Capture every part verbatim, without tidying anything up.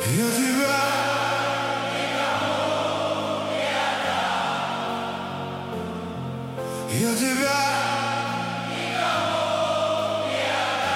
Я тебя никому не отдам. Я тебя никому не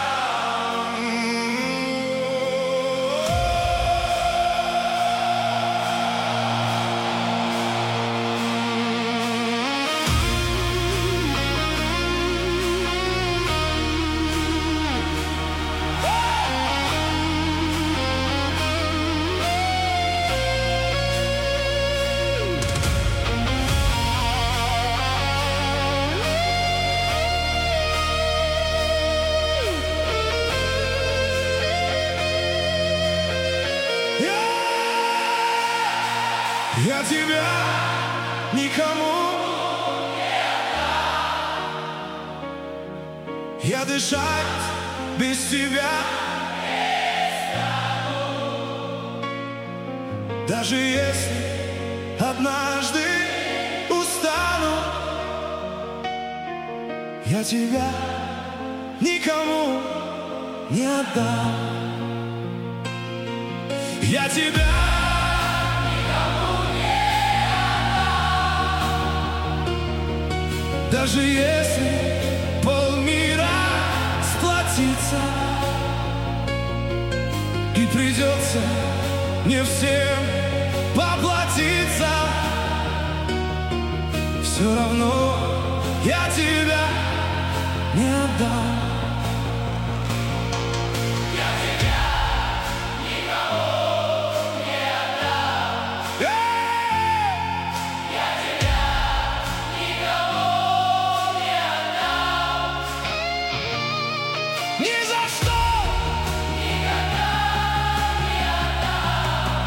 Я тебя никому не отдам. Я дышать без тебя не стану. Даже если однажды устану, я тебя никому не отдам. Я тебя даже если полмира сплотится и придется мне всем поплатиться, все равно я тебя не отдам. Я тебя никому не отдам. Я тебя никому не отдам. Ни за что! Никогда не отдам.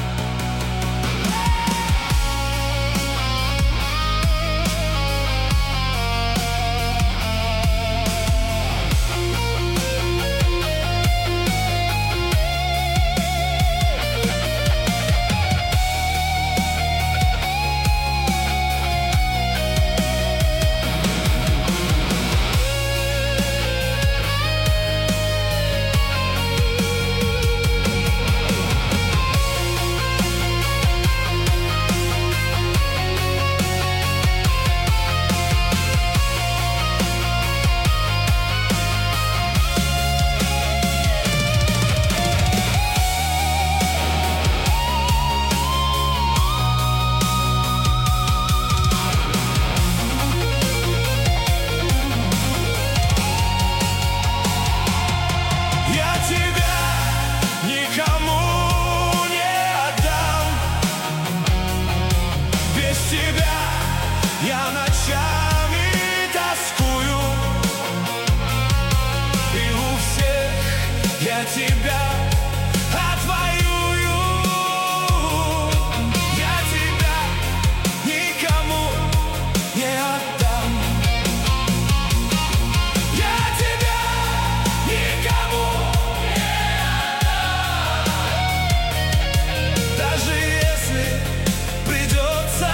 Я ночами тоскую, и у всех я тебя отвоюю. Я тебя никому не отдам. Я тебя никому не отдам. Даже если придется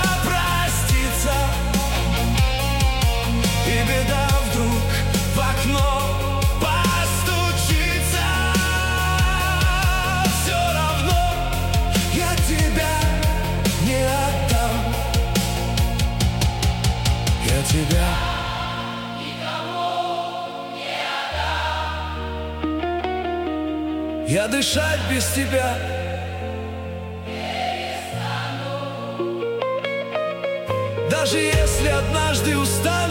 и беда вдруг в окно постучится, все равно я тебя не отдам. Я тебя никому не отдам. Я дышать без тебя перестану. даже если однажды устану.